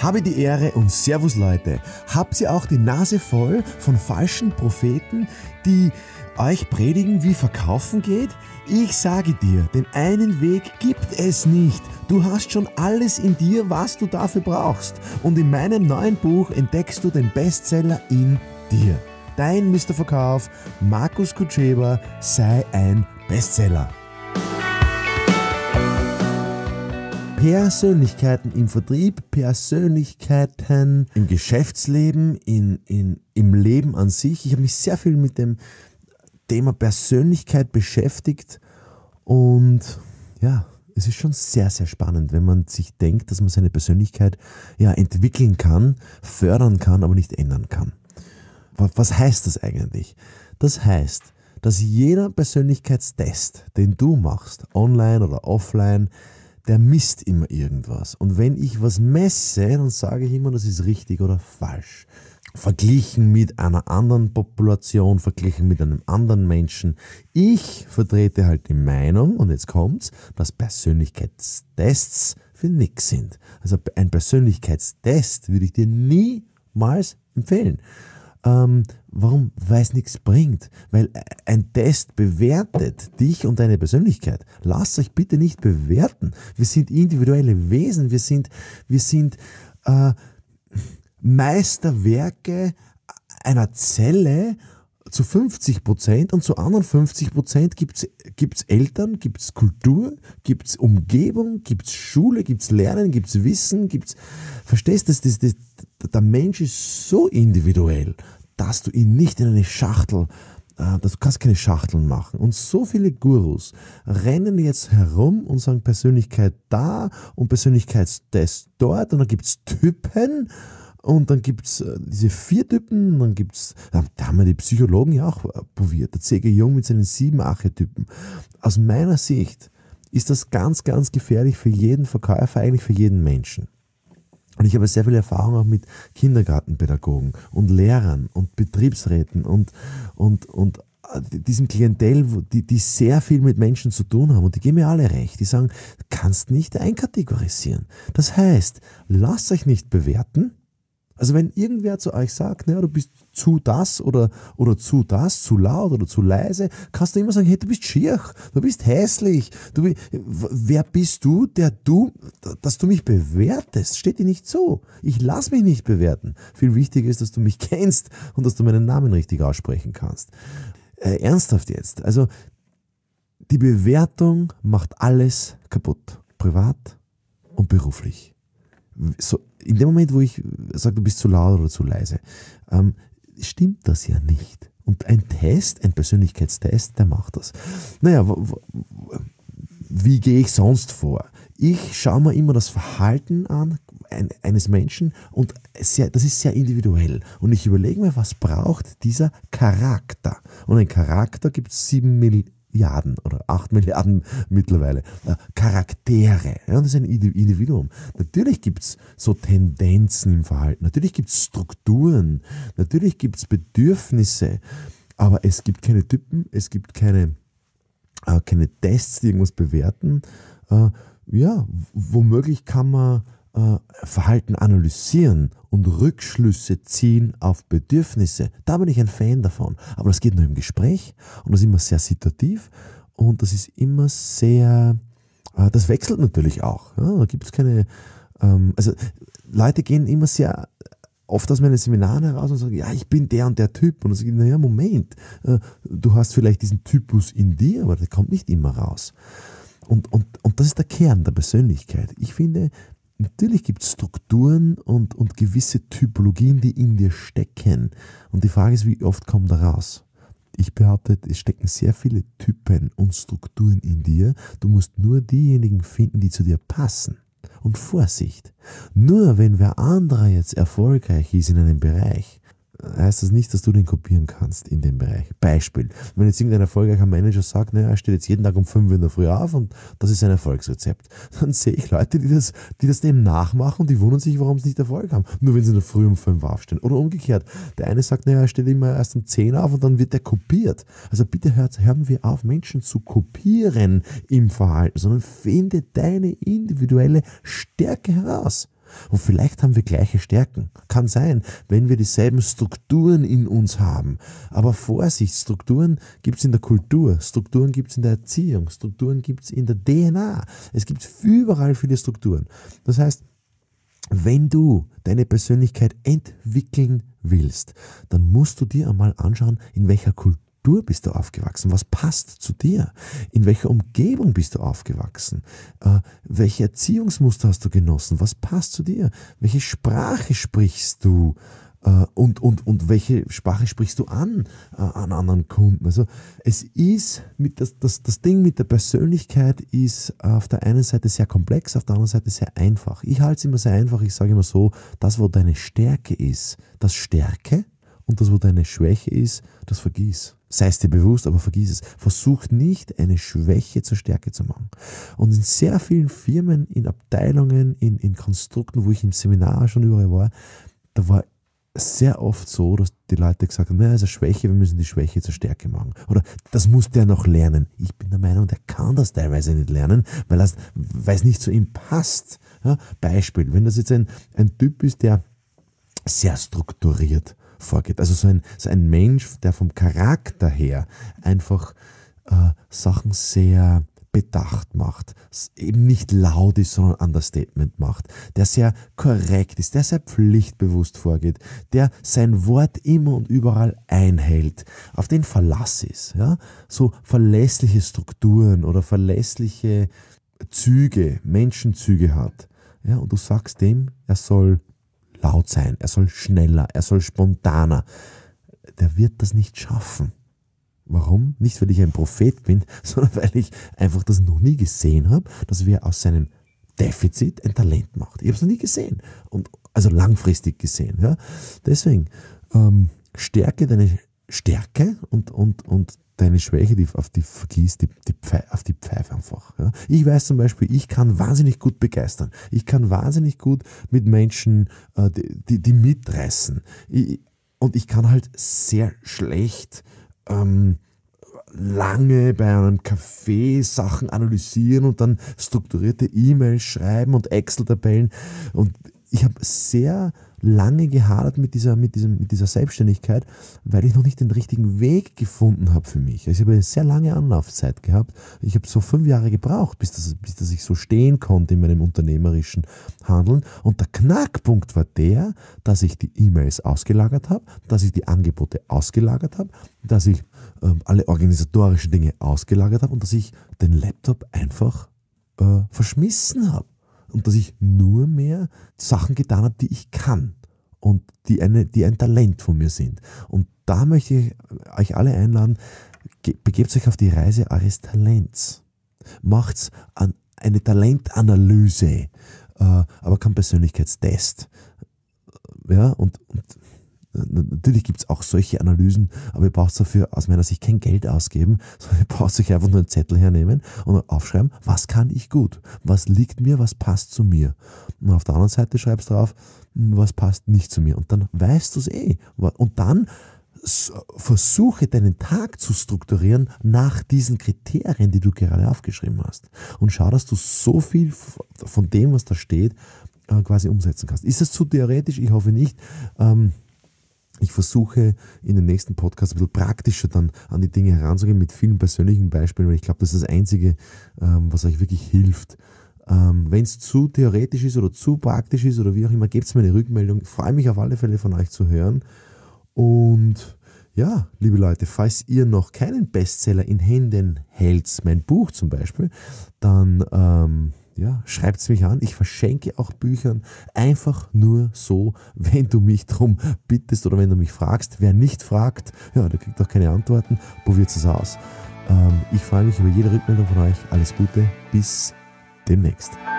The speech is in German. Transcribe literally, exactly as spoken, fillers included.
Habe die Ehre und Servus Leute. Habt ihr auch die Nase voll von falschen Propheten, die euch predigen, wie Verkaufen geht? Ich sage dir, den einen Weg gibt es nicht. Du hast schon alles in dir, was du dafür brauchst. Und in meinem neuen Buch entdeckst du den Bestseller in dir. Dein Mister Verkauf, Markus Kutscheba, sei ein Bestseller. Persönlichkeiten im Vertrieb, Persönlichkeiten im Geschäftsleben, in, in, im Leben an sich. Ich habe mich sehr viel mit dem Thema Persönlichkeit beschäftigt und ja, es ist schon sehr, sehr spannend, wenn man sich denkt, dass man seine Persönlichkeit ja entwickeln kann, fördern kann, aber nicht ändern kann. Was heißt das eigentlich? Das heißt, dass jeder Persönlichkeitstest, den du machst, online oder offline, der misst immer irgendwas. Und wenn ich was messe, dann sage ich immer, das ist richtig oder falsch. Verglichen mit einer anderen Population, verglichen mit einem anderen Menschen. Ich vertrete halt die Meinung, und jetzt kommt's, dass Persönlichkeitstests für nix sind. Also ein Persönlichkeitstest würde ich dir niemals empfehlen. Ähm, warum? Weil es nichts bringt. Weil ein Test bewertet dich und deine Persönlichkeit. Lasst euch bitte nicht bewerten. Wir sind individuelle Wesen. Wir sind, wir sind äh, Meisterwerke einer Zelle zu fünfzig Prozent und zu anderen fünfzig Prozent gibt es Eltern, gibt es Kultur, gibt es Umgebung, gibt es Schule, gibt es Lernen, gibt es Wissen, gibt's, verstehst du, das, das, das, der Mensch ist so individuell, dass du ihn nicht in eine Schachtel, äh, du kannst keine Schachteln machen. Und so viele Gurus rennen jetzt herum und sagen Persönlichkeit da und Persönlichkeitstest dort und dann gibt es Typen. Und dann gibt es äh, diese vier Typen, dann gibt's, da, da haben wir die Psychologen ja auch äh, probiert, der C G Jung mit seinen sieben Archetypen. Aus meiner Sicht ist das ganz, ganz gefährlich für jeden Verkäufer, eigentlich für jeden Menschen. Und ich habe sehr viel Erfahrung auch mit Kindergartenpädagogen und Lehrern und Betriebsräten und, und, und diesem Klientel, die, die sehr viel mit Menschen zu tun haben und die geben mir alle recht. Die sagen, du kannst nicht einkategorisieren. Das heißt, lasst euch nicht bewerten. Also wenn irgendwer zu euch sagt, naja, du bist zu das oder, oder zu das, zu laut oder zu leise, kannst du immer sagen, hey, du bist schier, du bist hässlich, du, wer bist du, der du, dass du mich bewertest, steht dir nicht zu. Ich lass mich nicht bewerten. Viel wichtiger ist, dass du mich kennst und dass du meinen Namen richtig aussprechen kannst. Äh, ernsthaft jetzt, also die Bewertung macht alles kaputt, privat und beruflich. So, in dem Moment, wo ich sage, du bist zu laut oder zu leise, ähm, stimmt das ja nicht. Und ein Test, ein Persönlichkeitstest, der macht das. Naja, w- w- wie gehe ich sonst vor? Ich schaue mir immer das Verhalten an ein, eines Menschen und sehr, das ist sehr individuell. Und ich überlege mir, was braucht dieser Charakter? Und ein Charakter gibt es sieben Milliarden. Milliarden oder acht Milliarden mittlerweile äh, Charaktere. Ja, das ist ein Individuum. Natürlich gibt es so Tendenzen im Verhalten, natürlich gibt es Strukturen, natürlich gibt es Bedürfnisse, aber es gibt keine Typen, es gibt keine, äh, keine Tests, die irgendwas bewerten. Äh, ja, womöglich kann man äh, Verhalten analysieren und Rückschlüsse ziehen auf Bedürfnisse. Da bin ich ein Fan davon. Aber das geht nur im Gespräch und das ist immer sehr situativ und das ist immer sehr, äh, das wechselt natürlich auch. Ja? Da gibt es keine, ähm, also Leute gehen immer sehr oft aus meinen Seminaren heraus und sagen, ja, ich bin der und der Typ. Und dann sage ich, naja, Moment, äh, du hast vielleicht diesen Typus in dir, aber der kommt nicht immer raus. Und, und, und das ist der Kern der Persönlichkeit. Ich finde, natürlich gibt es Strukturen und, und gewisse Typologien, die in dir stecken. Und die Frage ist, wie oft kommen da raus? Ich behaupte, es stecken sehr viele Typen und Strukturen in dir. Du musst nur diejenigen finden, die zu dir passen. Und Vorsicht, nur wenn wer anderer jetzt erfolgreich ist in einem Bereich, heißt das nicht, dass du den kopieren kannst in dem Bereich. Beispiel, wenn jetzt irgendein erfolgreicher Manager sagt, naja, er steht jetzt jeden Tag um fünf Uhr in der Früh auf und das ist sein Erfolgsrezept, dann sehe ich Leute, die das, die das dem nachmachen und die wundern sich, warum sie nicht Erfolg haben. Nur wenn sie in der Früh um fünf aufstehen. Oder umgekehrt, der eine sagt, naja, er steht immer erst um zehn auf und dann wird er kopiert. Also bitte hört, hören wir auf, Menschen zu kopieren im Verhalten, sondern finde deine individuelle Stärke heraus. Und vielleicht haben wir gleiche Stärken. Kann sein, wenn wir dieselben Strukturen in uns haben. Aber Vorsicht, Strukturen gibt es in der Kultur, Strukturen gibt es in der Erziehung, Strukturen gibt es in der D N A. Es gibt überall viele Strukturen. Das heißt, wenn du deine Persönlichkeit entwickeln willst, dann musst du dir einmal anschauen, in welcher Kultur bist du aufgewachsen, was passt zu dir, in welcher Umgebung bist du aufgewachsen, äh, welche Erziehungsmuster hast du genossen, was passt zu dir, welche Sprache sprichst du äh, und, und, und welche Sprache sprichst du an, äh, an anderen Kunden. Also es ist, mit das, das, das Ding mit der Persönlichkeit ist auf der einen Seite sehr komplex, auf der anderen Seite sehr einfach. Ich halte es immer sehr einfach, ich sage immer so, das, wo deine Stärke ist, das Stärke, und das, wo deine Schwäche ist, das vergiss. Sei es dir bewusst, aber vergiss es. Versuch nicht, eine Schwäche zur Stärke zu machen. Und in sehr vielen Firmen, in Abteilungen, in, in Konstrukten, wo ich im Seminar schon überall war, da war sehr oft so, dass die Leute gesagt haben, naja, es ist eine Schwäche, wir müssen die Schwäche zur Stärke machen. Oder das muss der noch lernen. Ich bin der Meinung, der kann das teilweise nicht lernen, weil es, weil es nicht zu ihm passt. Ja, Beispiel, wenn das jetzt ein, ein Typ ist, der sehr strukturiert vorgeht. Also so ein, so ein Mensch, der vom Charakter her einfach äh, Sachen sehr bedacht macht, eben nicht laut ist, sondern Understatement macht, der sehr korrekt ist, der sehr pflichtbewusst vorgeht, der sein Wort immer und überall einhält, auf den Verlass ist. Ja? So verlässliche Strukturen oder verlässliche Züge, Menschenzüge hat. Ja? Und du sagst dem, er soll laut sein, er soll schneller, er soll spontaner. Der wird das nicht schaffen. Warum? Nicht, weil ich ein Prophet bin, sondern weil ich einfach das noch nie gesehen habe, dass wer aus seinem Defizit ein Talent macht. Ich habe es noch nie gesehen. Und, also langfristig gesehen. Ja? Deswegen, ähm, stärke deine Stärke und, und, und deine Schwäche, die, auf die vergießt, die, die Pfeife, auf die Pfeife einfach. Ja. Ich weiß zum Beispiel, ich kann wahnsinnig gut begeistern. Ich kann wahnsinnig gut mit Menschen, äh, die, die, die mitreißen. Ich, und ich kann halt sehr schlecht ähm, lange bei einem Café Sachen analysieren und dann strukturierte E-Mails schreiben und Excel-Tabellen. Und ich habe sehr lange gehadert mit dieser, mit, diesem, mit dieser Selbstständigkeit, weil ich noch nicht den richtigen Weg gefunden habe für mich. Also ich habe eine sehr lange Anlaufzeit gehabt. Ich habe so fünf Jahre gebraucht, bis, das, bis dass ich so stehen konnte in meinem unternehmerischen Handeln. Und der Knackpunkt war der, dass ich die E-Mails ausgelagert habe, dass ich die Angebote ausgelagert habe, dass ich ähm, alle organisatorischen Dinge ausgelagert habe und dass ich den Laptop einfach äh, verschmissen habe. Und dass ich nur mehr Sachen getan habe, die ich kann und die, eine, die ein Talent von mir sind. Und da möchte ich euch alle einladen, begebt euch auf die Reise eures Talents. Macht an eine Talentanalyse, äh, aber kein Persönlichkeitstest. Ja, und, und natürlich gibt es auch solche Analysen, aber ihr braucht dafür aus meiner Sicht kein Geld ausgeben, sondern ihr braucht euch einfach nur einen Zettel hernehmen und aufschreiben, was kann ich gut, was liegt mir, was passt zu mir. Und auf der anderen Seite schreibst du drauf, was passt nicht zu mir. Und dann weißt du es eh. Und dann versuche deinen Tag zu strukturieren nach diesen Kriterien, die du gerade aufgeschrieben hast. Und schau, dass du so viel von dem, was da steht, quasi umsetzen kannst. Ist es zu theoretisch? Ich hoffe nicht. Ähm, Ich versuche in den nächsten Podcasts ein bisschen praktischer dann an die Dinge heranzugehen mit vielen persönlichen Beispielen, weil ich glaube, das ist das Einzige, was euch wirklich hilft. Wenn es zu theoretisch ist oder zu praktisch ist oder wie auch immer, gebt es mir eine Rückmeldung. Ich freue mich auf alle Fälle von euch zu hören. Und ja, liebe Leute, falls ihr noch keinen Bestseller in Händen hält, mein Buch zum Beispiel, dann ähm, ja, schreibt es mich an. Ich verschenke auch Bücher einfach nur so, wenn du mich darum bittest oder wenn du mich fragst. Wer nicht fragt, ja, der kriegt auch keine Antworten. Probiert es aus. Ähm, ich freue mich über jede Rückmeldung von euch. Alles Gute, bis demnächst.